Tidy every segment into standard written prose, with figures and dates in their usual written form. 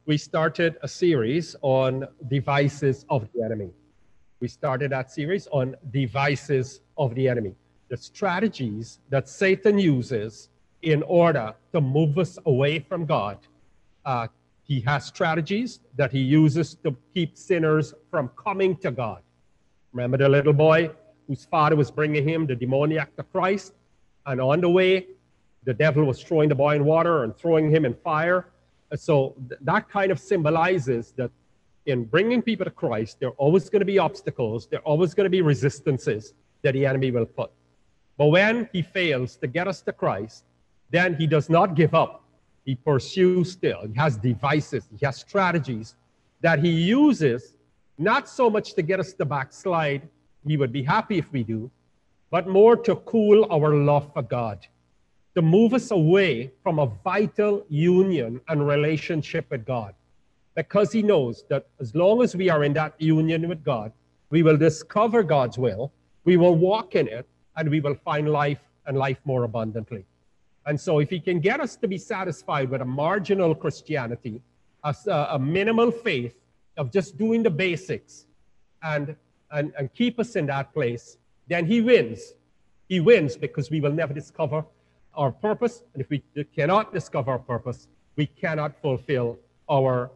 we started a series on devices of the enemy. We started that series on devices of the enemy, the strategies that Satan uses in order to move us away from God. He has strategies that he uses to keep sinners from coming to God. Remember the little boy whose father was bringing him the demoniac to Christ, and on the way, the devil was throwing the boy in water and throwing him in fire. So that kind of symbolizes that in bringing people to Christ, there are always going to be obstacles, there are always going to be resistances that the enemy will put. But when he fails to get us to Christ, then he does not give up. He pursues still. He has devices, he has strategies that he uses, not so much to get us to backslide, he would be happy if we do, but more to cool our love for God, to move us away from a vital union and relationship with God. Because he knows that as long as we are in that union with God, we will discover God's will, we will walk in it, and we will find life and life more abundantly. And so if he can get us to be satisfied with a marginal Christianity, a minimal faith of just doing the basics and keep us in that place, then he wins. He wins because we will never discover our purpose. And if we cannot discover our purpose, we cannot fulfill our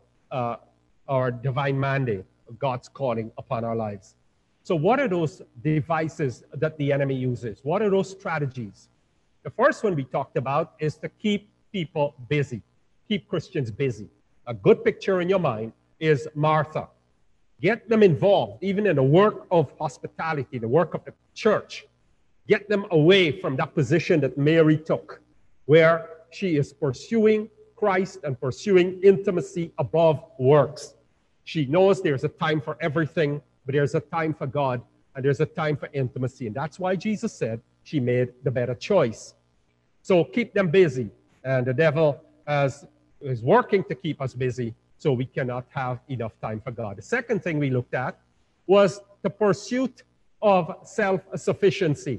divine mandate, God's calling upon our lives. So what are those devices that the enemy uses? What are those strategies? The first one we talked about is to keep people busy, keep Christians busy. A good picture in your mind is Martha. Get them involved, even in the work of hospitality, the work of the church. Get them away from that position that Mary took, where she is pursuing Christ and pursuing intimacy above works. She knows there's a time for everything, but there's a time for God, and there's a time for intimacy. And that's why Jesus said she made the better choice. So keep them busy. And the devil is working to keep us busy, so we cannot have enough time for God. The second thing we looked at was the pursuit of self-sufficiency.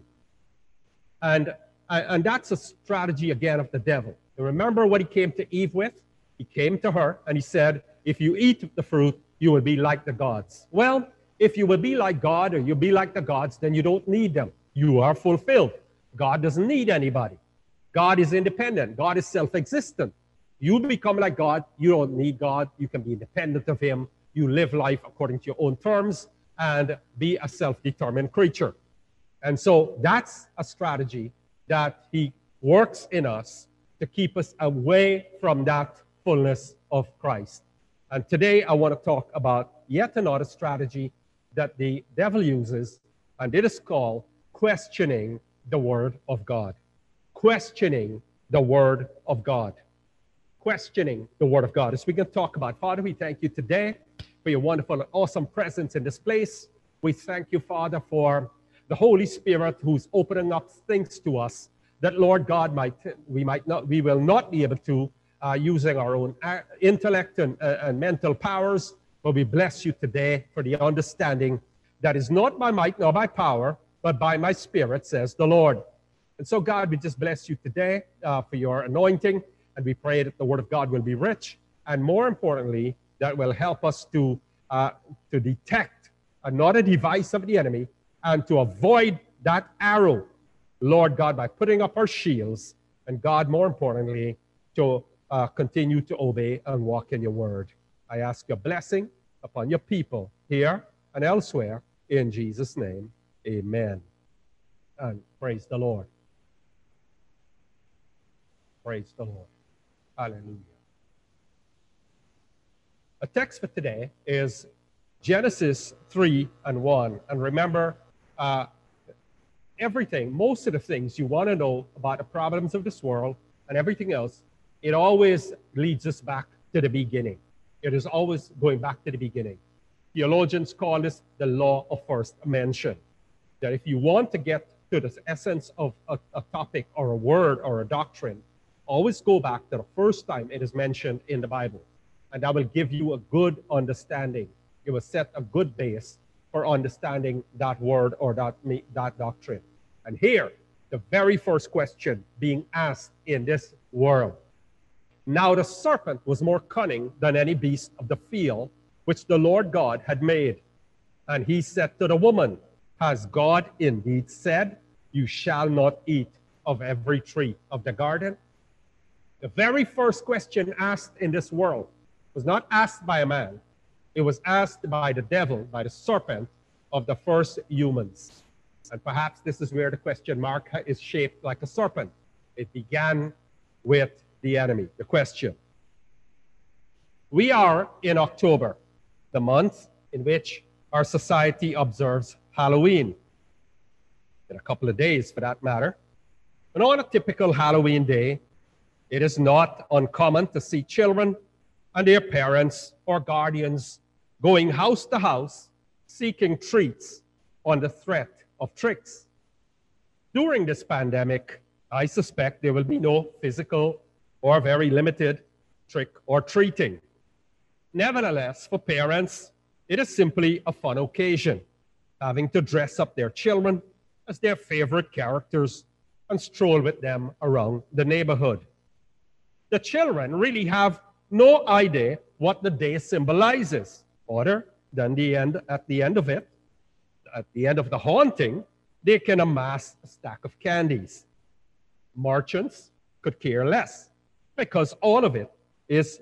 And that's a strategy, again, of the devil. Remember what he came to Eve with? He came to her and he said, if you eat the fruit, you will be like the gods. Well, if you will be like God or you'll be like the gods, then you don't need them. You are fulfilled. God doesn't need anybody. God is independent. God is self-existent. You become like God. You don't need God. You can be independent of him. You live life according to your own terms and be a self-determined creature. And so that's a strategy that he works in us to keep us away from that fullness of Christ. And today I want to talk about yet another strategy that the devil uses, and it is called questioning the Word of God. Questioning the Word of God. Questioning the Word of God. As we can talk about, Father, we thank you today for your wonderful and awesome presence in this place. We thank you, Father, for the Holy Spirit who's opening up things to us that, Lord God, we will not be able to using our own intellect and mental powers, but we bless you today for the understanding that is not by might nor by power, but by my Spirit, says the Lord. And so, God, we just bless you today for your anointing, and we pray that the Word of God will be rich, and more importantly, that will help us to detect another device of the enemy and to avoid that arrow, Lord God, by putting up our shields, and God, more importantly, to continue to obey and walk in your word. I ask your blessing upon your people here and elsewhere. In Jesus' name, amen. And praise the Lord. Praise the Lord. Hallelujah. A text for today is Genesis 3:1. And remember, everything, most of the things you want to know about the problems of this world and everything else, it always leads us back to the beginning. It is always going back to the beginning. Theologians call this the law of first mention. That if you want to get to the essence of a topic or a word or a doctrine, always go back to the first time it is mentioned in the Bible. And that will give you a good understanding. It will set a good base for understanding that word or that doctrine. And here, the very first question being asked in this world Now the serpent was more cunning than any beast of the field which the Lord God had made. And he said to the woman, has God indeed said, you shall not eat of every tree of the garden? The very first question asked in this world was not asked by a man. It was asked by the devil, by the serpent of the first humans. And perhaps this is where the question mark is shaped like a serpent. It began with the enemy, the question. We are in October, the month in which our society observes Halloween, in a couple of days for that matter. And on a typical Halloween day, it is not uncommon to see children and their parents or guardians going house to house, seeking treats on the threat of tricks. During this pandemic, I suspect there will be no physical or very limited trick or treating. Nevertheless, for parents, it is simply a fun occasion, having to dress up their children as their favorite characters and stroll with them around the neighborhood. The children really have no idea what the day symbolizes, other than at the end of it, at the end of the haunting, they can amass a stack of candies. Merchants could care less, because all it is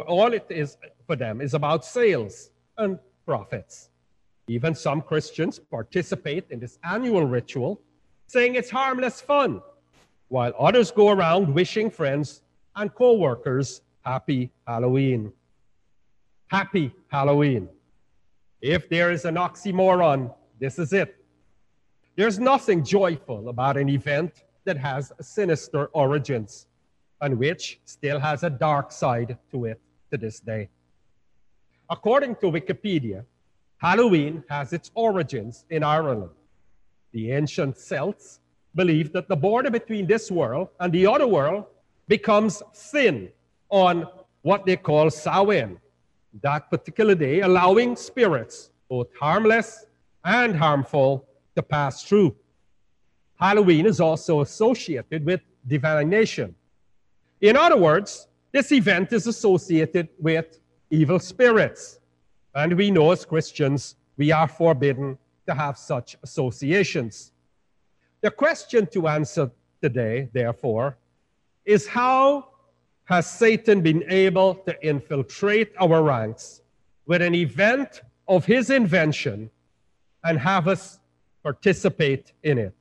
for them is about sales and profits. Even some Christians participate in this annual ritual, saying it's harmless fun, while others go around wishing friends and co-workers happy Halloween. Happy Halloween. If there is an oxymoron, this is it. There's nothing joyful about an event that has sinister origins and which still has a dark side to it to this day. According to Wikipedia, Halloween has its origins in Ireland. The ancient Celts believed that the border between this world and the other world becomes thin on what they call Samhain, that particular day, allowing spirits, both harmless and harmful, to pass through. Halloween is also associated with divination. In other words, this event is associated with evil spirits. And we know as Christians, we are forbidden to have such associations. The question to answer today, therefore, is how has Satan been able to infiltrate our ranks with an event of his invention and have us participate in it?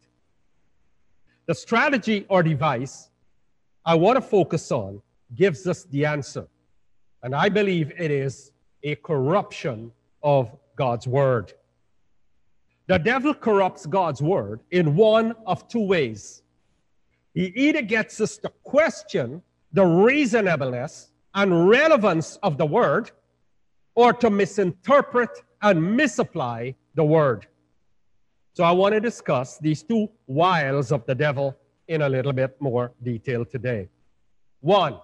The strategy or device I want to focus on gives us the answer. And I believe it is a corruption of God's word. The devil corrupts God's word in one of two ways. He either gets us to question the reasonableness and relevance of the word, or to misinterpret and misapply the word. So I want to discuss these two wiles of the devil in a little bit more detail today. One,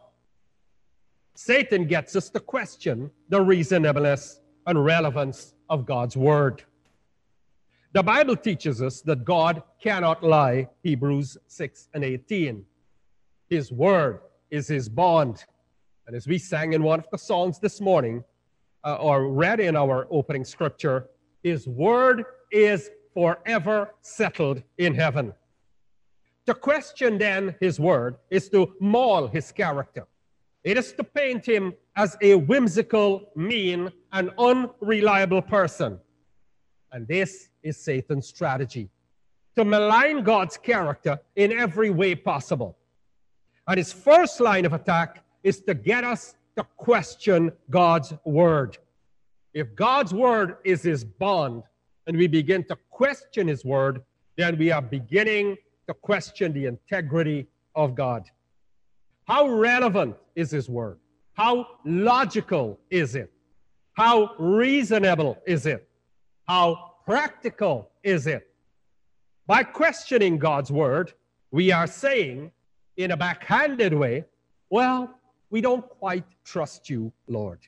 Satan gets us to question the reasonableness and relevance of God's word. The Bible teaches us that God cannot lie, Hebrews 6:18. His word is his bond. And as we sang in one of the songs this morning, or read in our opening scripture, his word is forever settled in heaven. To question then his word is to maul his character. It is to paint him as a whimsical, mean, and unreliable person. And this is Satan's strategy, to malign God's character in every way possible. And his first line of attack is to get us to question God's word. If God's word is his bond, and we begin to question his word, then we are beginning to question the integrity of God. How relevant is his word? How logical is it? How reasonable is it? How practical is it? By questioning God's word, we are saying in a backhanded way, well, we don't quite trust you, Lord.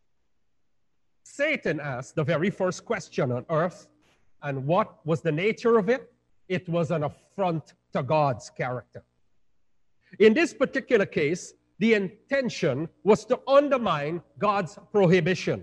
Satan asked the very first question on earth, and what was the nature of it? It was an affront to God's character. In this particular case, The intention was to undermine God's prohibition.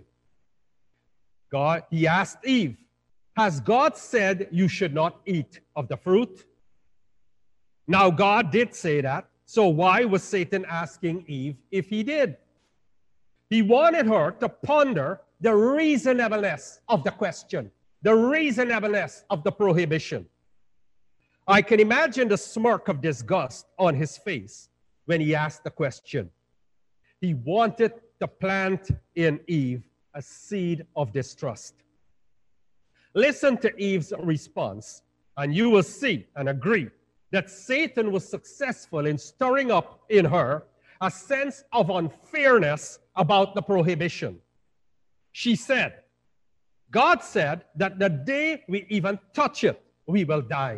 He asked Eve, has God said you should not eat of the fruit? Now, God did say that, so why was Satan asking Eve if he did? He wanted her to ponder the reasonableness of the question, the reasonableness of the prohibition. I can imagine the smirk of disgust on his face when he asked the question. He wanted to plant in Eve a seed of distrust. Listen to Eve's response, and you will see and agree that Satan was successful in stirring up in her a sense of unfairness about the prohibition. She said, God said that the day we even touch it, we will die.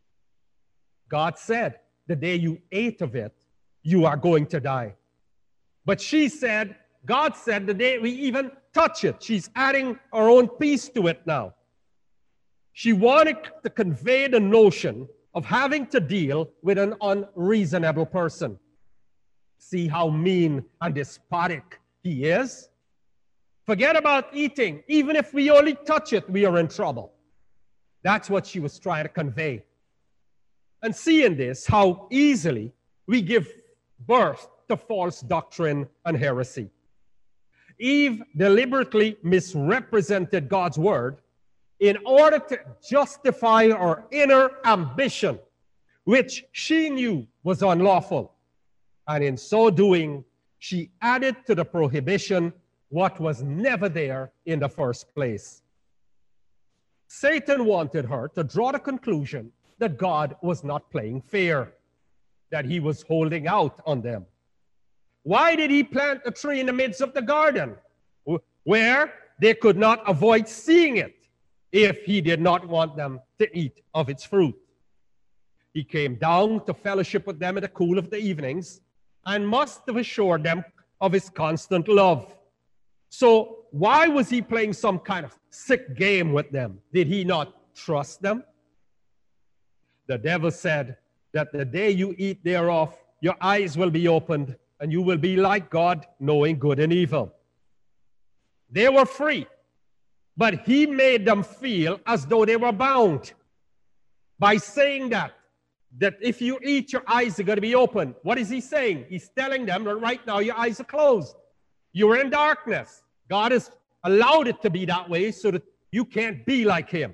God said, the day you ate of it, you are going to die. But she said, God said, the day we even touch it. She's adding her own piece to it now. She wanted to convey the notion of having to deal with an unreasonable person. See how mean and despotic he is? Forget about eating. Even if we only touch it, we are in trouble. That's what she was trying to convey. And seeing this, how easily we give birth to false doctrine and heresy. Eve deliberately misrepresented God's word in order to justify her inner ambition, which she knew was unlawful. And in so doing, she added to the prohibition what was never there in the first place. Satan wanted her to draw the conclusion that God was not playing fair, that he was holding out on them. Why did he plant a tree in the midst of the garden where they could not avoid seeing it if he did not want them to eat of its fruit? He came down to fellowship with them in the cool of the evenings and must have assured them of his constant love. So why was he playing some kind of sick game with them? Did he not trust them? The devil said that the day you eat thereof, your eyes will be opened and you will be like God, knowing good and evil. They were free, but he made them feel as though they were bound by saying that if you eat, your eyes are going to be open. What is he saying? He's telling them that right now your eyes are closed. You're in darkness. God has allowed it to be that way so that you can't be like him.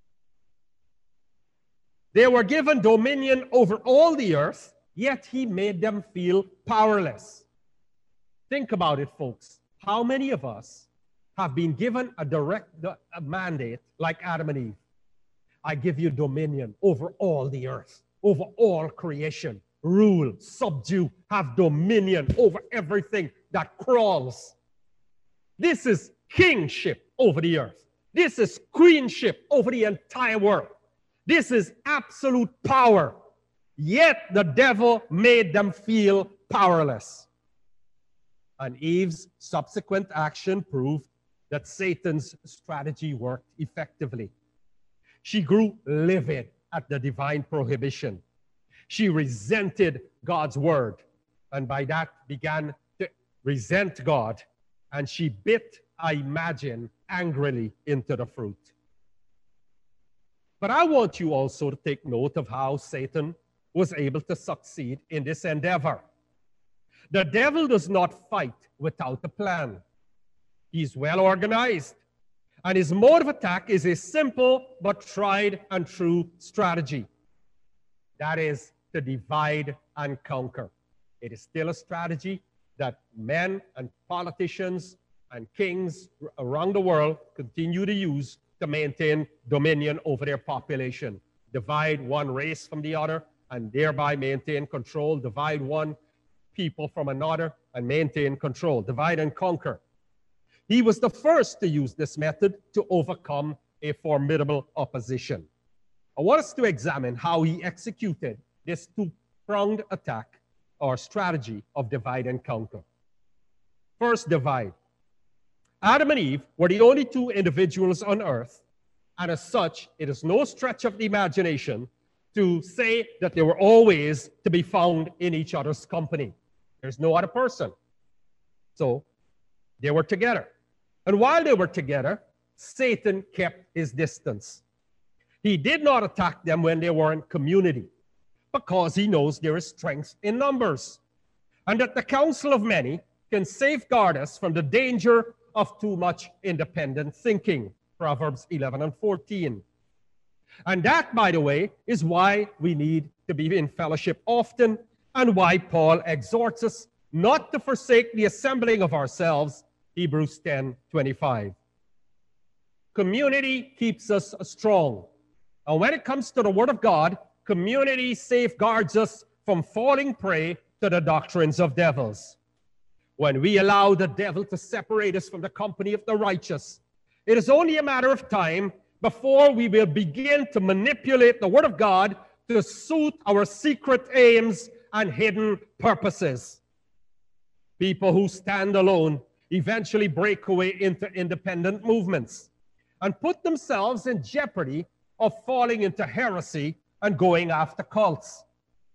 They were given dominion over all the earth, yet he made them feel powerless. Think about it, folks. How many of us have been given a mandate like Adam and Eve? I give you dominion over all the earth, over all creation. Rule, subdue, have dominion over everything that crawls. This is kingship over the earth. This is queenship over the entire world. This is absolute power. Yet the devil made them feel powerless. And Eve's subsequent action proved that Satan's strategy worked effectively. She grew livid at the divine prohibition. She resented God's word, and by that began to resent God. And she bit, I imagine, angrily into the fruit. But I want you also to take note of how Satan was able to succeed in this endeavor. The devil does not fight without a plan. He's well organized, and his mode of attack is a simple but tried and true strategy. That is to divide and conquer. It is still a strategy that men and politicians and kings around the world continue to use to maintain dominion over their population. Divide one race from the other and thereby maintain control. Divide one people from another and maintain control. Divide and conquer. He was the first to use this method to overcome a formidable opposition. I want us to examine how he executed this two-pronged attack or strategy of divide and conquer. First, divide. Adam and Eve were the only two individuals on earth, and as such, it is no stretch of the imagination to say that they were always to be found in each other's company. There's no other person. So they were together. And while they were together, Satan kept his distance. He did not attack them when they were in community, because he knows there is strength in numbers, and that the counsel of many can safeguard us from the danger of too much independent thinking. Proverbs 11 and 14. And that, by the way, is why we need to be in fellowship often, and why Paul exhorts us not to forsake the assembling of ourselves, Hebrews 10:25. Community keeps us strong. And when it comes to the Word of God, community safeguards us from falling prey to the doctrines of devils. When we allow the devil to separate us from the company of the righteous, it is only a matter of time before we will begin to manipulate the Word of God to suit our secret aims and hidden purposes. People who stand alone eventually break away into independent movements and put themselves in jeopardy of falling into heresy and going after cults.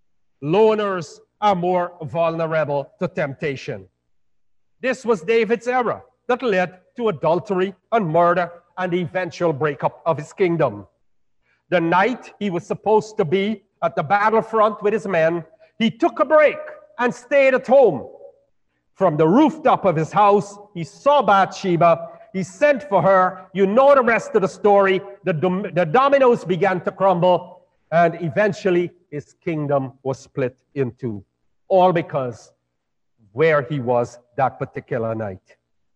Loners are more vulnerable to temptation. This was David's era that led to adultery and murder and the eventual breakup of his kingdom. The night he was supposed to be at the battlefront with his men, he took a break and stayed at home. From the rooftop of his house, he saw Bathsheba. He sent for her. You know the rest of the story. The dominoes began to crumble, and eventually his kingdom was split in two, all because where he was that particular night.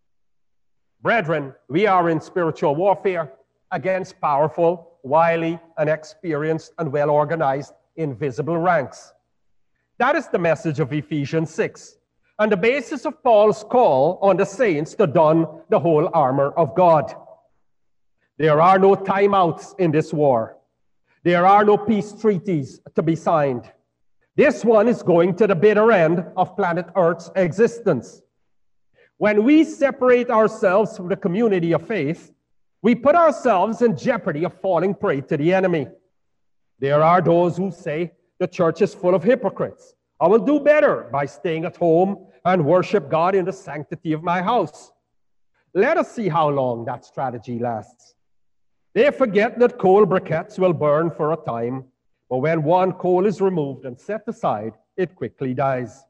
Brethren, we are in spiritual warfare against powerful, wily, and experienced and well-organized invisible ranks. That is the message of Ephesians 6. And the basis of Paul's call on the saints to don the whole armor of God. There are no timeouts in this war. There are no peace treaties to be signed. This one is going to the bitter end of planet Earth's existence. When we separate ourselves from the community of faith, we put ourselves in jeopardy of falling prey to the enemy. There are those who say the church is full of hypocrites. I will do better by staying at home and worship God in the sanctity of my house. Let us see how long that strategy lasts. They forget that coal briquettes will burn for a time, but when one coal is removed and set aside, it quickly dies.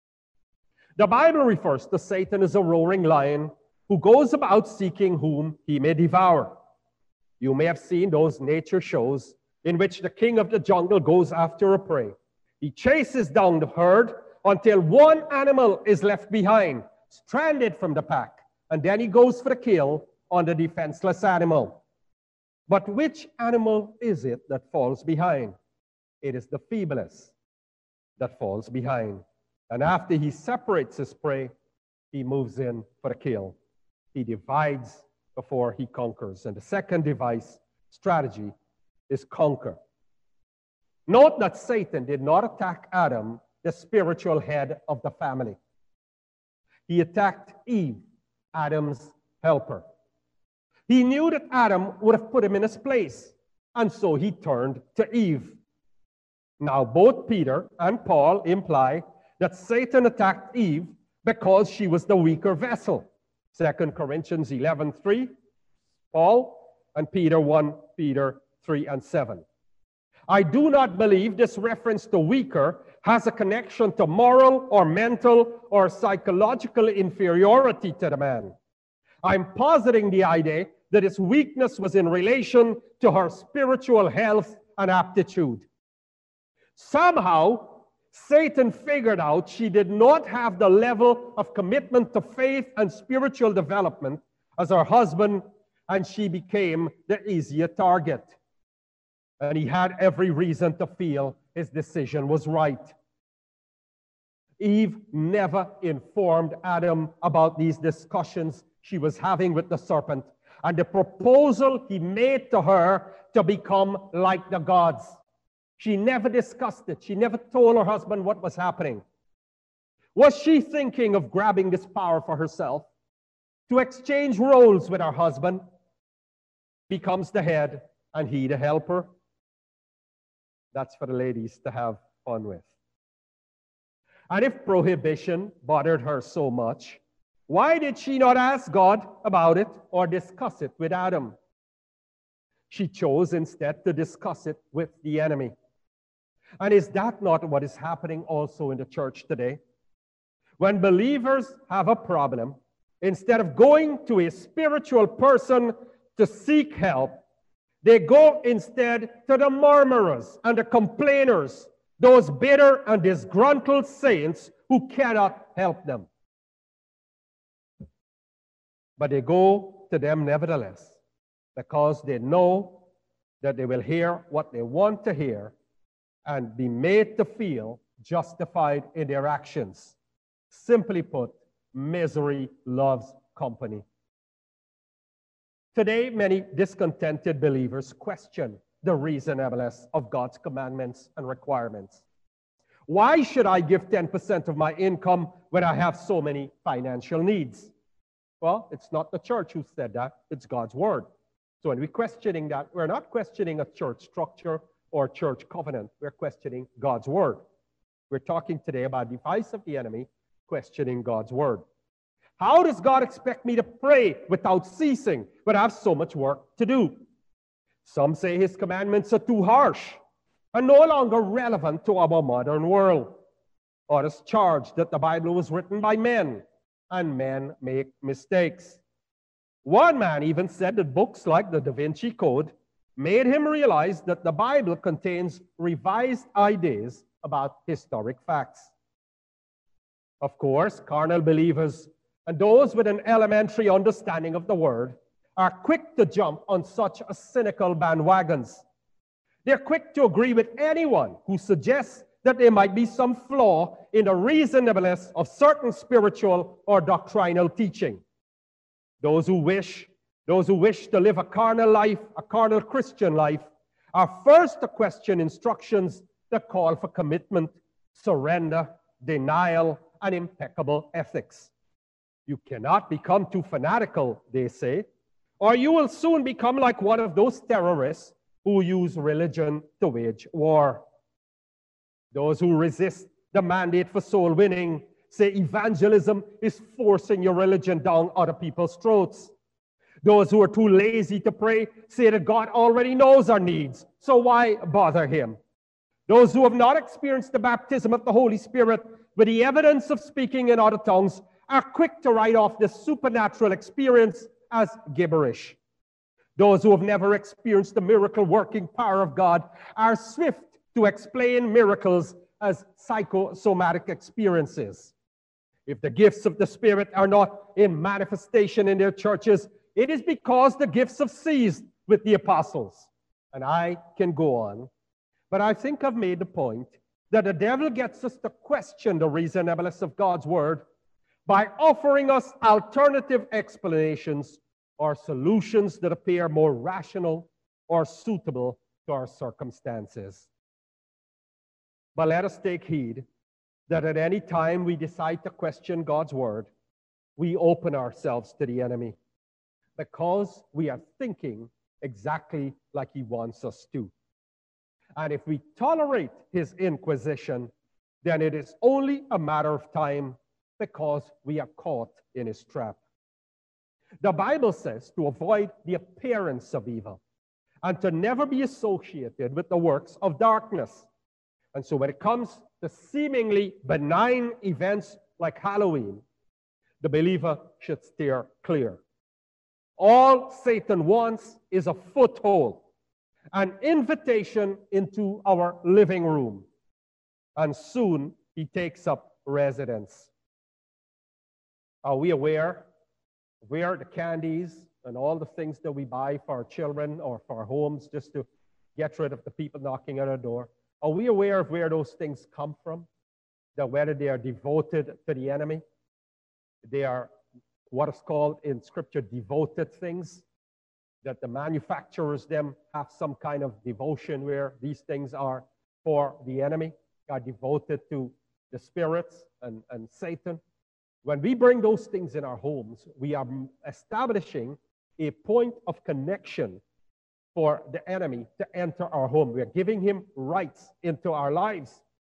The Bible refers to Satan as a roaring lion who goes about seeking whom he may devour. You may have seen those nature shows in which the king of the jungle goes after a prey. He chases down the herd until one animal is left behind, stranded from the pack, and then he goes for the kill on the defenseless animal. But which animal is it that falls behind? It is the feeblest that falls behind. And after he separates his prey, he moves in for the kill. He divides before he conquers. And the second strategy is conquer. Note that Satan did not attack Adam, the spiritual head of the family. He attacked Eve, Adam's helper. He knew that Adam would have put him in his place, and so he turned to Eve. Now, both Peter and Paul imply that Satan attacked Eve because she was the weaker vessel. 2 Corinthians 11:3, Paul, and Peter 1 Peter 3 and 7. I do not believe this reference to weaker has a connection to moral or mental or psychological inferiority to the man. I'm positing the idea that his weakness was in relation to her spiritual health and aptitude. Somehow, Satan figured out she did not have the level of commitment to faith and spiritual development as her husband, and she became the easier target. And he had every reason to feel his decision was right. Eve never informed Adam about these discussions she was having with the serpent and the proposal he made to her to become like the gods. She never discussed it. She never told her husband what was happening. Was she thinking of grabbing this power for herself? To exchange roles with her husband, becomes the head and he the helper? That's for the ladies to have fun with. And if prohibition bothered her so much, why did she not ask God about it or discuss it with Adam? She chose instead to discuss it with the enemy. And is that not what is happening also in the church today? When believers have a problem, instead of going to a spiritual person to seek help, they go instead to the murmurers and the complainers, those bitter and disgruntled saints who cannot help them. But they go to them nevertheless, because they know that they will hear what they want to hear and be made to feel justified in their actions. Simply put, misery loves company. Today, many discontented believers question the reasonableness of God's commandments and requirements. Why should I give 10% of my income when I have so many financial needs? Well, it's not the church who said that, it's God's word. So when we're questioning that, we're not questioning a church structure or church covenant. We're questioning God's word. We're talking today about the device of the enemy, questioning God's word. How does God expect me to pray without ceasing when I have so much work to do? Some say his commandments are too harsh and no longer relevant to our modern world. Others charge that the Bible was written by men and men make mistakes. One man even said that books like the Da Vinci Code made him realize that the Bible contains revised ideas about historic facts. Of course, carnal believers and those with an elementary understanding of the word are quick to jump on such a cynical bandwagons. They're quick to agree with anyone who suggests that there might be some flaw in the reasonableness of certain spiritual or doctrinal teaching. Those who wish to live a carnal life, a carnal Christian life, are first to question instructions that call for commitment, surrender, denial, and impeccable ethics. You cannot become too fanatical, they say, or you will soon become like one of those terrorists who use religion to wage war. Those who resist the mandate for soul winning say evangelism is forcing your religion down other people's throats. Those who are too lazy to pray say that God already knows our needs, so why bother him? Those who have not experienced the baptism of the Holy Spirit with the evidence of speaking in other tongues are quick to write off this supernatural experience as gibberish. Those who have never experienced the miracle-working power of God are swift to explain miracles as psychosomatic experiences. If the gifts of the Spirit are not in manifestation in their churches, it is because the gifts have ceased with the apostles. And I can go on, but I think I've made the point that the devil gets us to question the reasonableness of God's word by offering us alternative explanations or solutions that appear more rational or suitable to our circumstances. But let us take heed that at any time we decide to question God's word, we open ourselves to the enemy because we are thinking exactly like he wants us to. And if we tolerate his inquisition, then it is only a matter of time because we are caught in his trap. The Bible says to avoid the appearance of evil and to never be associated with the works of darkness. And so when it comes to seemingly benign events like Halloween, the believer should steer clear. All Satan wants is a foothold, an invitation into our living room, and soon he takes up residence. Are we aware of where the candies and all the things that we buy for our children or for our homes just to get rid of the people knocking at our door? Are we aware of where those things come from? That whether they are devoted to the enemy, they are what is called in Scripture devoted things, that the manufacturers them have some kind of devotion where these things are for the enemy, are devoted to the spirits and Satan. When we bring those things in our homes, we are establishing a point of connection for the enemy to enter our home. We are giving him rights into our lives.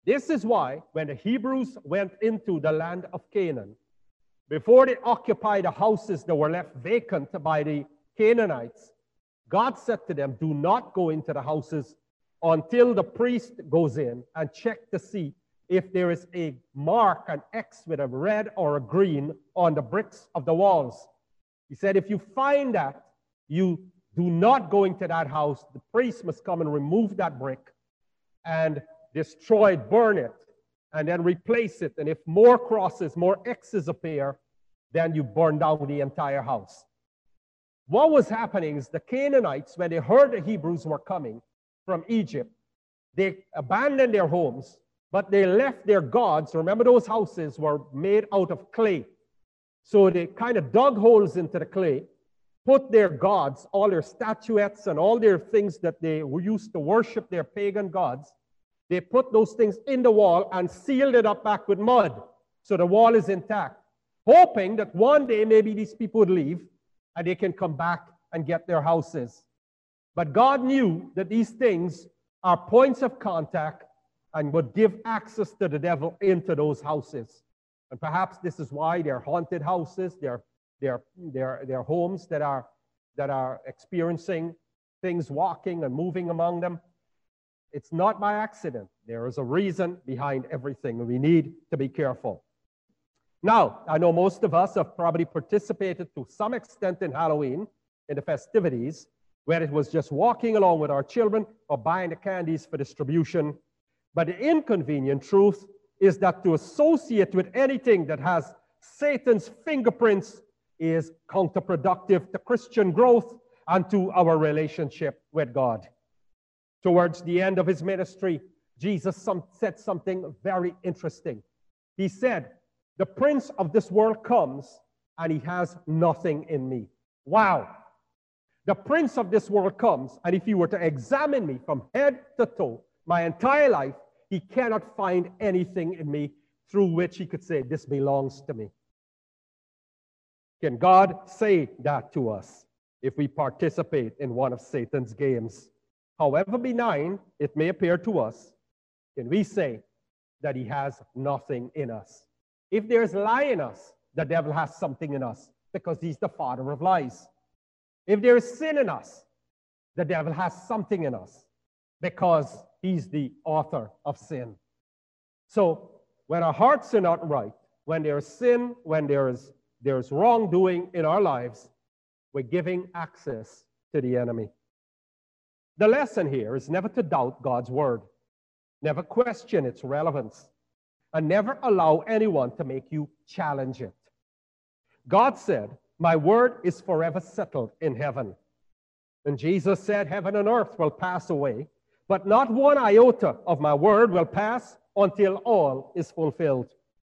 This is why when the Hebrews went into the land of Canaan, before they occupied the houses that were left vacant by the Canaanites, God said to them, do not go into the houses until the priest goes in and check to see if there is a mark, an X with a red or a green on the bricks of the walls. He said, if you find that, you do not go into that house. The priest must come and remove that brick and destroy it, burn it, and then replace it. And if more crosses, more X's appear, then you burn down the entire house. What was happening is the Canaanites, when they heard the Hebrews were coming from Egypt, they abandoned their homes, but they left their gods. Remember, those houses were made out of clay. So they kind of dug holes into the clay, put their gods, all their statuettes and all their things that they were used to worship, their pagan gods, they put those things in the wall and sealed it up back with mud. So the wall is intact, hoping that one day maybe these people would leave and they can come back and get their houses. But God knew that these things are points of contact and would give access to the devil into those houses. And perhaps this is why they're haunted houses, they're homes that are experiencing things walking and moving among them. It's not by accident. There is a reason behind everything, and we need to be careful. Now, I know most of us have probably participated to some extent in Halloween, in the festivities, where it was just walking along with our children or buying the candies for distribution. But the inconvenient truth is that to associate with anything that has Satan's fingerprints is counterproductive to Christian growth and to our relationship with God. Towards the end of his ministry, Jesus said something very interesting. He said, the prince of this world comes and he has nothing in me. Wow. The prince of this world comes, and if you were to examine me from head to toe, my entire life, he cannot find anything in me through which he could say, this belongs to me. Can God say that to us if we participate in one of Satan's games? However benign it may appear to us, can we say that he has nothing in us? If there's lie in us, the devil has something in us because he's the father of lies. If there is sin in us, the devil has something in us because he's the author of sin. So when our hearts are not right, when there is sin, when there's wrongdoing in our lives, we're giving access to the enemy. The lesson here is never to doubt God's word, never question its relevance, and never allow anyone to make you challenge it. God said, my word is forever settled in heaven. And Jesus said, heaven and earth will pass away, but not one iota of my word will pass until all is fulfilled.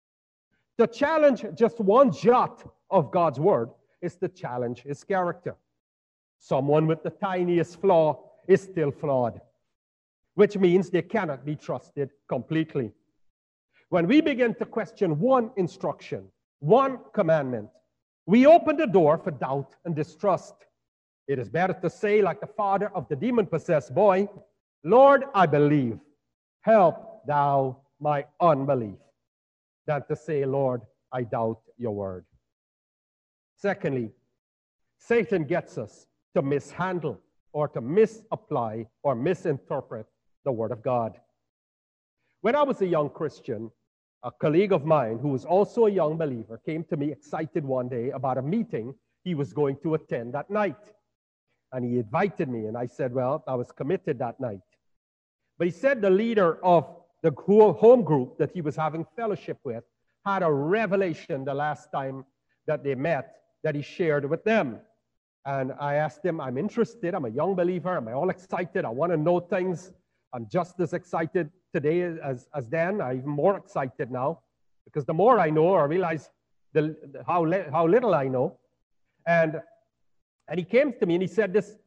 To challenge just one jot of God's word is to challenge his character. Someone with the tiniest flaw is still flawed, which means they cannot be trusted completely. When we begin to question one instruction, one commandment, we open the door for doubt and distrust. It is better to say, like the father of the demon-possessed boy, Lord, I believe, help thou my unbelief, than to say, Lord, I doubt your word. Secondly, Satan gets us to mishandle or to misapply or misinterpret the word of God. When I was a young Christian, a colleague of mine who was also a young believer came to me excited one day about a meeting he was going to attend that night. And he invited me, and I said, well, I was committed that night. But he said the leader of the home group that he was having fellowship with had a revelation the last time that they met that he shared with them. And I asked him, I'm interested, I'm a young believer, am I all excited? I want to know things. I'm just as excited today as then. I'm even more excited now because the more I know, I realize how little I know. And he came to me and he said this,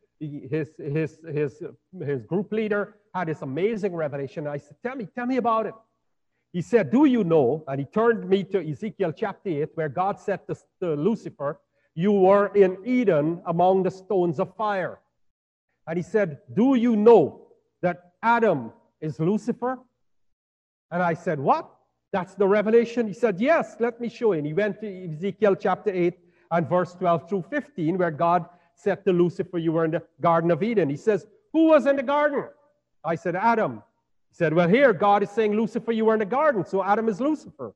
his group leader had this amazing revelation. I said, tell me about it. He said, do you know, and he turned me to Ezekiel chapter 8, where God said to Lucifer, you were in Eden among the stones of fire. And he said, do you know that Adam is Lucifer? And I said, what? That's the revelation? He said, yes, let me show you. And he went to Ezekiel chapter 8 and verse 12 through 15, where God said to Lucifer, you were in the Garden of Eden. He says, who was in the garden? I said, Adam. He said, well, here God is saying, Lucifer, you were in the garden, so Adam is Lucifer.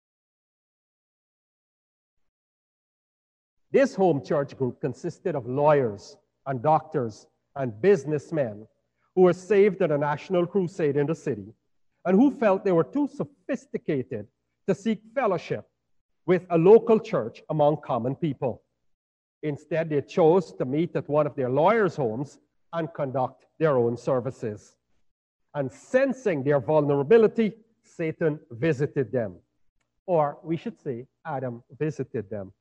This home church group consisted of lawyers and doctors and businessmen who were saved at a national crusade in the city and who felt they were too sophisticated to seek fellowship with a local church among common people. Instead, they chose to meet at one of their lawyers' homes and conduct their own services. And sensing their vulnerability, Satan visited them. Or we should say, Adam visited them.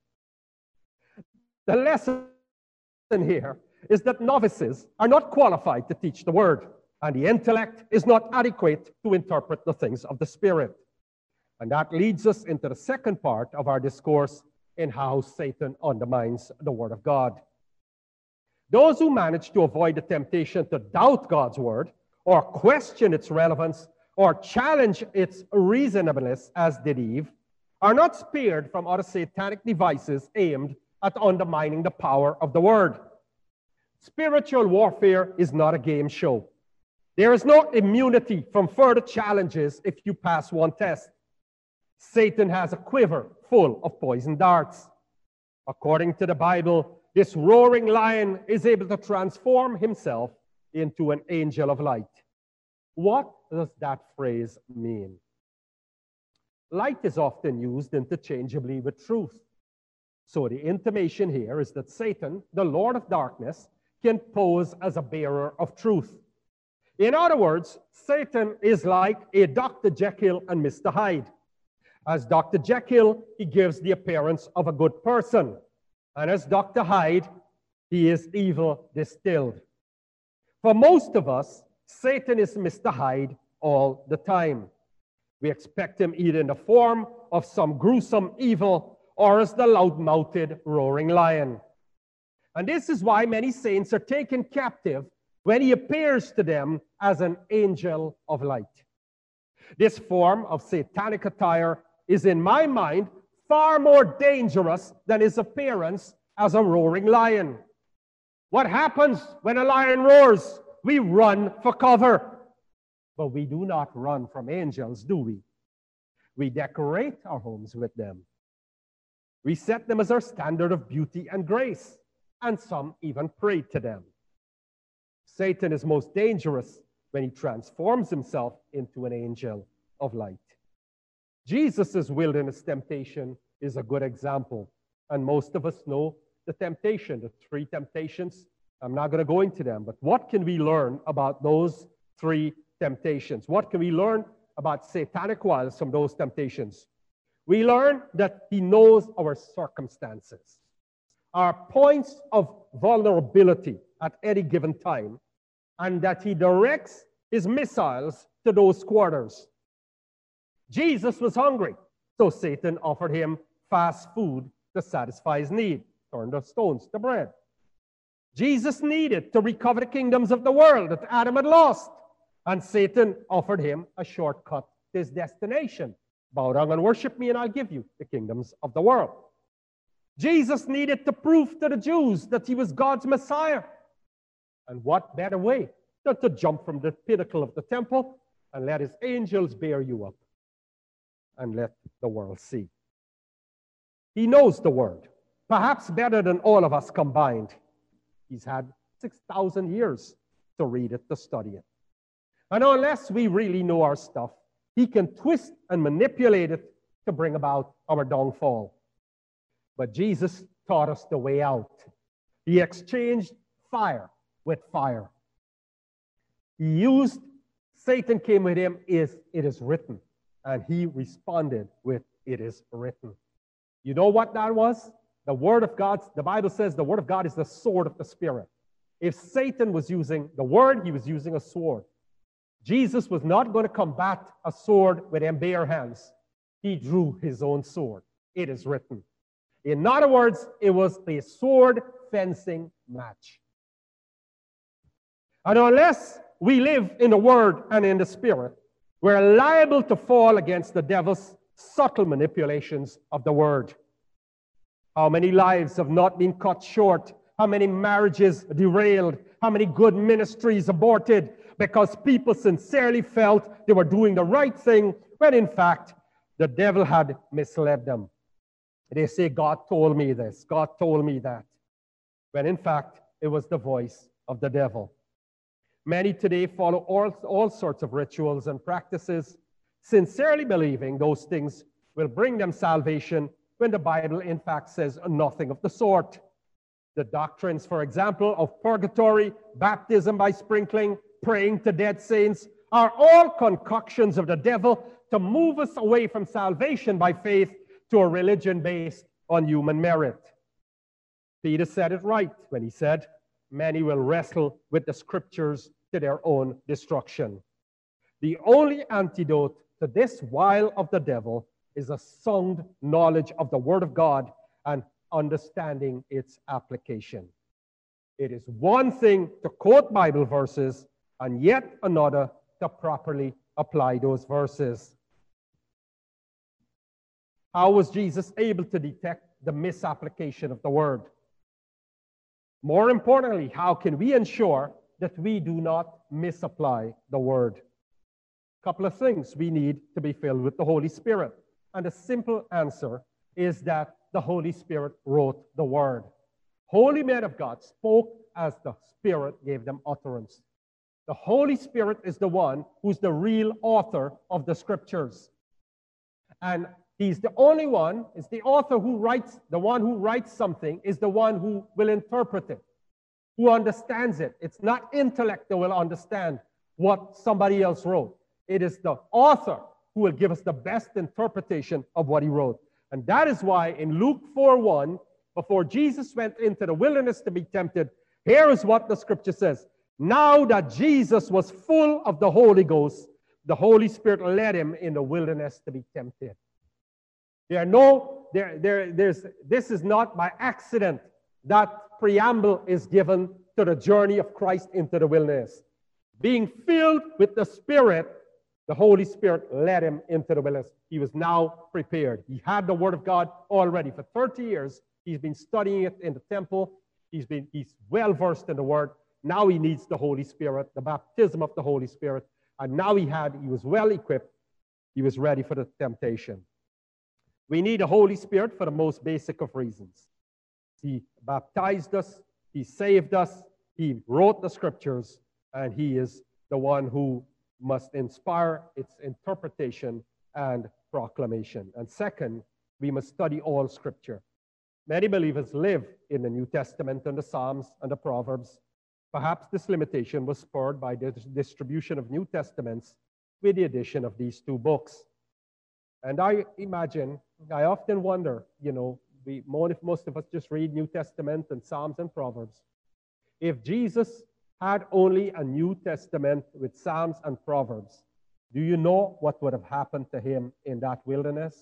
The lesson here is that novices are not qualified to teach the word, and the intellect is not adequate to interpret the things of the Spirit. And that leads us into the second part of our discourse in how Satan undermines the Word of God. Those who manage to avoid the temptation to doubt God's Word, or question its relevance, or challenge its reasonableness, as did Eve, are not spared from other satanic devices aimed at undermining the power of the Word. Spiritual warfare is not a game show. There is no immunity from further challenges if you pass one test. Satan has a quiver full of poison darts. According to the Bible, this roaring lion is able to transform himself into an angel of light. What does that phrase mean? Light is often used interchangeably with truth. So the intimation here is that Satan, the Lord of darkness, can pose as a bearer of truth. In other words, Satan is like a Dr. Jekyll and Mr. Hyde. As Dr. Jekyll, he gives the appearance of a good person. And as Dr. Hyde, he is evil distilled. For most of us, Satan is Mr. Hyde all the time. We expect him either in the form of some gruesome evil or as the loud-mouthed roaring lion. And this is why many saints are taken captive when he appears to them as an angel of light. This form of satanic attire is, in my mind, far more dangerous than his appearance as a roaring lion. What happens when a lion roars? We run for cover. But we do not run from angels, do we? We decorate our homes with them. We set them as our standard of beauty and grace, and some even pray to them. Satan is most dangerous when he transforms himself into an angel of light. Jesus' wilderness temptation is a good example, and most of us know the temptation, the three temptations. I'm not going to go into them, but what can we learn about those three temptations? What can we learn about satanic wiles from those temptations? We learn that he knows our circumstances, our points of vulnerability at any given time, and that he directs his missiles to those quarters. Jesus was hungry, so Satan offered him fast food to satisfy his need, turn the stones to bread. Jesus needed to recover the kingdoms of the world that Adam had lost, and Satan offered him a shortcut to his destination. Bow down and worship me, and I'll give you the kingdoms of the world. Jesus needed to prove to the Jews that he was God's Messiah. And what better way than to jump from the pinnacle of the temple and let his angels bear you up and let the world see. He knows the word, perhaps better than all of us combined. He's had 6,000 years to read it, to study it. And unless we really know our stuff, he can twist and manipulate it to bring about our downfall. But Jesus taught us the way out. He exchanged fire with fire. Satan came with him, it is written. And he responded with, it is written. You know what that was? The Word of God, the Bible says the Word of God is the sword of the Spirit. If Satan was using the Word, he was using a sword. Jesus was not going to combat a sword with them bare hands. He drew his own sword. It is written. In other words, it was a sword fencing match. And unless we live in the Word and in the Spirit, We're liable to fall against the devil's subtle manipulations of the word. How many lives have not been cut short? How many marriages derailed? How many good ministries aborted because people sincerely felt they were doing the right thing when in fact the devil had misled them. They say, God told me this, God told me that, when in fact it was the voice of the devil. Many today follow all sorts of rituals and practices, sincerely believing those things will bring them salvation when the Bible in fact says nothing of the sort. The doctrines, for example, of purgatory, baptism by sprinkling, praying to dead saints, are all concoctions of the devil to move us away from salvation by faith to a religion based on human merit. Peter said it right when he said, many will wrestle with the scriptures to their own destruction. The only antidote to this wile of the devil is a sound knowledge of the Word of God and understanding its application. It is one thing to quote Bible verses and yet another to properly apply those verses. How was Jesus able to detect the misapplication of the Word? More importantly, how can we ensure that we do not misapply the Word? A couple of things. We need to be filled with the Holy Spirit. And the simple answer is that the Holy Spirit wrote the Word. Holy men of God spoke as the Spirit gave them utterance. The Holy Spirit is the one who's the real author of the Scriptures. And he's the only one, is the author who writes, the one who writes something is the one who will interpret it, who understands it. It's not intellect that will understand what somebody else wrote. It is the author who will give us the best interpretation of what he wrote. And that is why in Luke 4:1, before Jesus went into the wilderness to be tempted, here is what the scripture says. Now that Jesus was full of the Holy Ghost, the Holy Spirit led him in the wilderness to be tempted. This is not by accident that preamble is given to the journey of Christ into the wilderness. Being filled with the Spirit, the Holy Spirit led him into the wilderness. He was now prepared. He had the Word of God already. For 30 years, he's been studying it in the temple. He's well versed in the Word. Now he needs the Holy Spirit, the baptism of the Holy Spirit. And now he was well equipped. He was ready for the temptation. We need the Holy Spirit for the most basic of reasons. He baptized us, he saved us, he wrote the scriptures, and he is the one who must inspire its interpretation and proclamation. And second, we must study all scripture. Many believers live in the New Testament and the Psalms and the Proverbs. Perhaps this limitation was spurred by the distribution of New Testaments with the addition of these two books. And I often wonder, if most of us just read New Testament and Psalms and Proverbs, if Jesus had only a New Testament with Psalms and Proverbs, do you know what would have happened to him in that wilderness?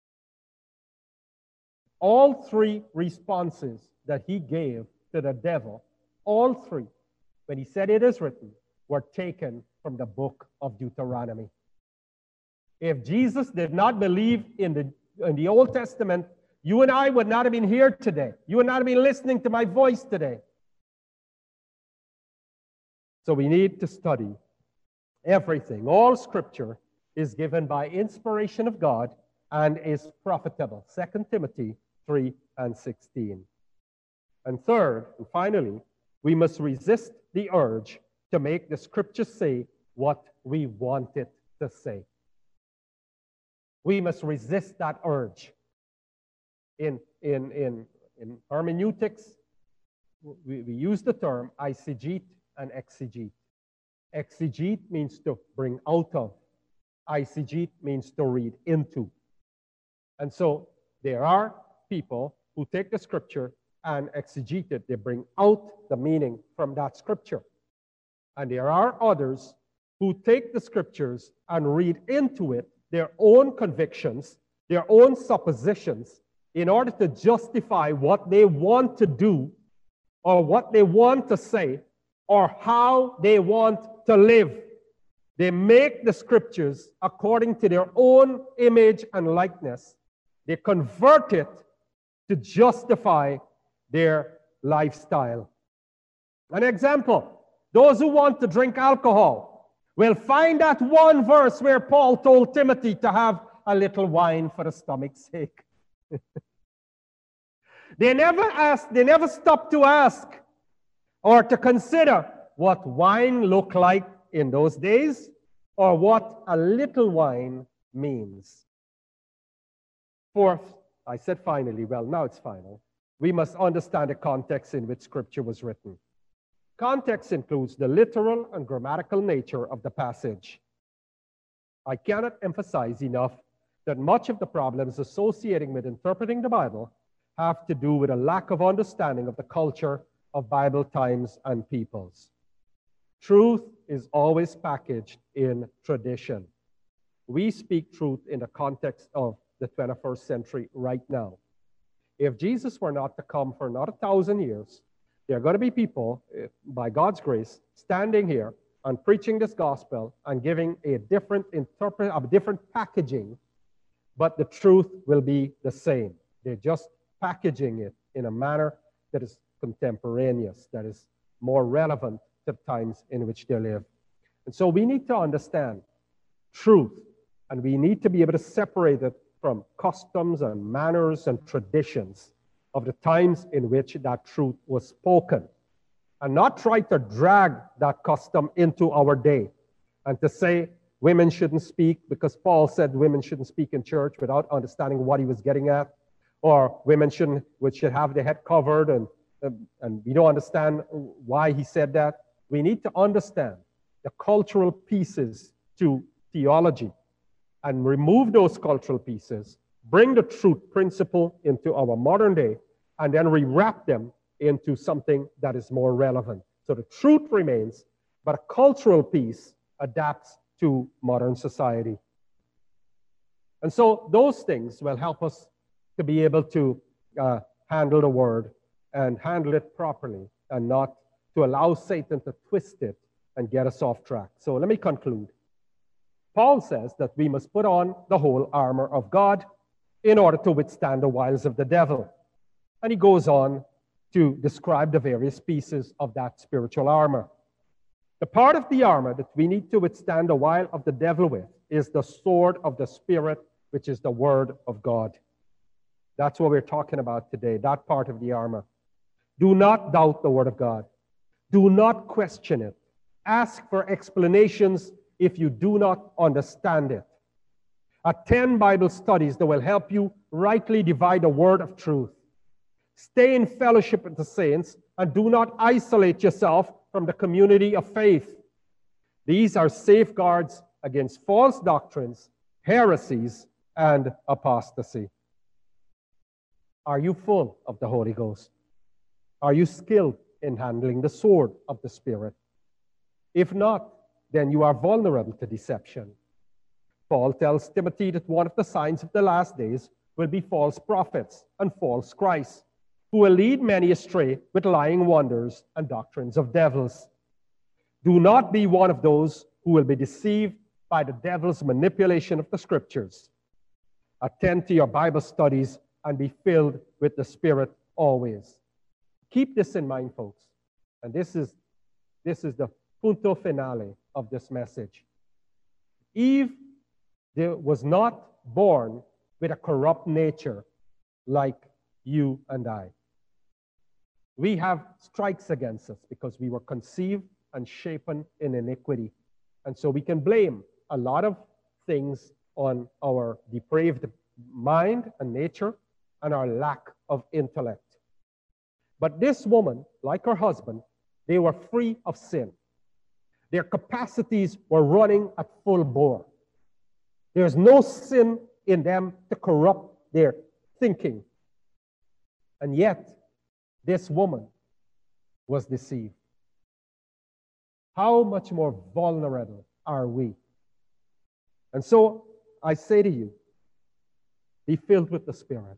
All three responses that he gave to the devil, all three, when he said it is written, were taken from the book of Deuteronomy. If Jesus did not believe in the Old Testament, you and I would not have been here today. You would not have been listening to my voice today. So we need to study everything. All scripture is given by inspiration of God and is profitable. 2 Timothy 3:16. And third, and finally, we must resist the urge to make the scripture say what we want it to say. We must resist that urge. In hermeneutics, we use the term eisegete and exegete. Exegete means to bring out of. Eisegete means to read into. And so there are people who take the scripture and exegete it. They bring out the meaning from that scripture. And there are others who take the scriptures and read into it their own convictions, their own suppositions, in order to justify what they want to do or what they want to say or how they want to live. They make the scriptures according to their own image and likeness. They convert it to justify their lifestyle. An example, those who want to drink alcohol will find that one verse where Paul told Timothy to have a little wine for the stomach's sake. They never stop to ask or to consider what wine looked like in those days or what a little wine means. Fourth, I said finally, well, now it's final. We must understand the context in which Scripture was written. Context includes the literal and grammatical nature of the passage. I cannot emphasize enough that much of the problems associating with interpreting the Bible have to do with a lack of understanding of the culture of Bible times and peoples. Truth is always packaged in tradition. We speak truth in the context of the 21st century right now. If Jesus were not to come for another 1,000 years, there are going to be people, by God's grace, standing here and preaching this gospel and giving a different packaging, but the truth will be the same. They're just packaging it in a manner that is contemporaneous, that is more relevant to the times in which they live. And so we need to understand truth, and we need to be able to separate it from customs and manners and traditions of the times in which that truth was spoken, and not try to drag that custom into our day and to say women shouldn't speak because Paul said women shouldn't speak in church without understanding what he was getting at, or women should have their head covered, and we don't understand why he said that. We need to understand the cultural pieces to theology and remove those cultural pieces, bring the truth principle into our modern day, and then rewrap them into something that is more relevant. So the truth remains, but a cultural piece adapts to modern society. And so those things will help us to be able to handle the word and handle it properly, and not to allow Satan to twist it and get us off track. So let me conclude. Paul says that we must put on the whole armor of God in order to withstand the wiles of the devil. And he goes on to describe the various pieces of that spiritual armor. The part of the armor that we need to withstand the wile of the devil with is the sword of the Spirit, which is the Word of God. That's what we're talking about today, that part of the armor. Do not doubt the Word of God. Do not question it. Ask for explanations if you do not understand it. Attend Bible studies that will help you rightly divide the word of truth. Stay in fellowship with the saints and do not isolate yourself from the community of faith. These are safeguards against false doctrines, heresies, and apostasy. Are you full of the Holy Ghost? Are you skilled in handling the sword of the Spirit? If not, then you are vulnerable to deception. Paul tells Timothy that one of the signs of the last days will be false prophets and false Christs, who will lead many astray with lying wonders and doctrines of devils. Do not be one of those who will be deceived by the devil's manipulation of the Scriptures. Attend to your Bible studies and be filled with the Spirit always. Keep this in mind, folks. And this is the punto finale of this message. Eve was not born with a corrupt nature like you and I. We have strikes against us because we were conceived and shapen in iniquity. And so we can blame a lot of things on our depraved mind and nature and our lack of intellect. But this woman, like her husband, they were free of sin. Their capacities were running at full bore. There's no sin in them to corrupt their thinking. And yet, this woman was deceived. How much more vulnerable are we? And so, I say to you, be filled with the Spirit.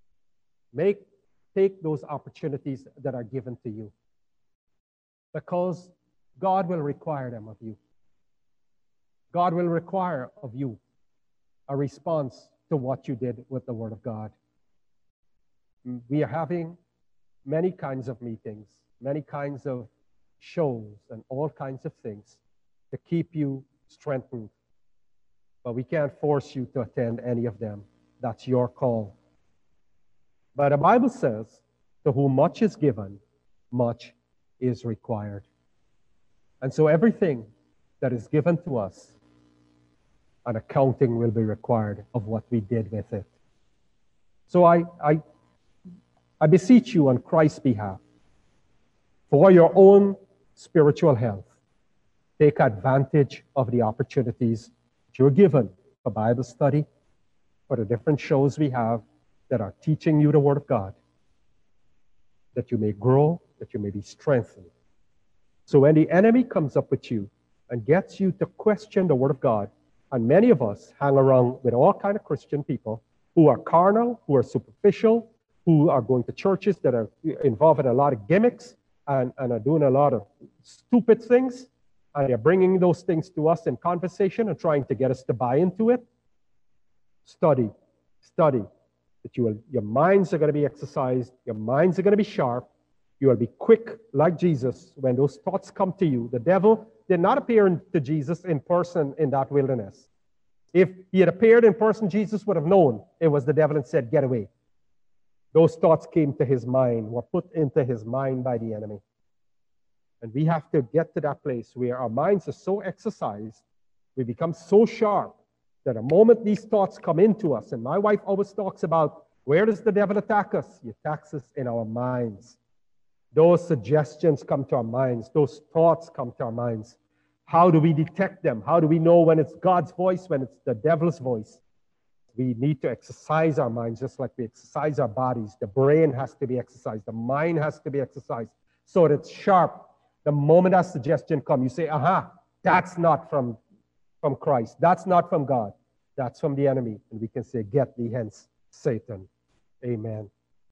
Take those opportunities that are given to you, because God will require them of you. God will require of you a response to what you did with the Word of God. We are having many kinds of meetings, many kinds of shows, and all kinds of things to keep you strengthened. But we can't force you to attend any of them. That's your call. But the Bible says, to whom much is given, much is required. And so everything that is given to us, an accounting will be required of what we did with it. So I beseech you on Christ's behalf, for your own spiritual health, take advantage of the opportunities that you're given for Bible study, for the different shows we have that are teaching you the Word of God, that you may grow, that you may be strengthened. So when the enemy comes up with you and gets you to question the Word of God, and many of us hang around with all kinds of Christian people who are carnal, who are superficial, who are going to churches that are involved in a lot of gimmicks and are doing a lot of stupid things, and they're bringing those things to us in conversation and trying to get us to buy into it. Study. That your minds are going to be exercised, your minds are going to be sharp, you will be quick like Jesus when those thoughts come to you. The devil did not appear to Jesus in person in that wilderness. If he had appeared in person, Jesus would have known it was the devil and said, get away. Those thoughts came to his mind, were put into his mind by the enemy. And we have to get to that place where our minds are so exercised, we become so sharp, that the moment these thoughts come into us, and my wife always talks about, where does the devil attack us? He attacks us in our minds. Those suggestions come to our minds. Those thoughts come to our minds. How do we detect them? How do we know when it's God's voice, when it's the devil's voice? We need to exercise our minds just like we exercise our bodies. The brain has to be exercised. The mind has to be exercised so that it's sharp. The moment that suggestion comes, you say, aha, that's not from Christ. That's not from God. That's from the enemy. And we can say, get thee hence, Satan. Amen.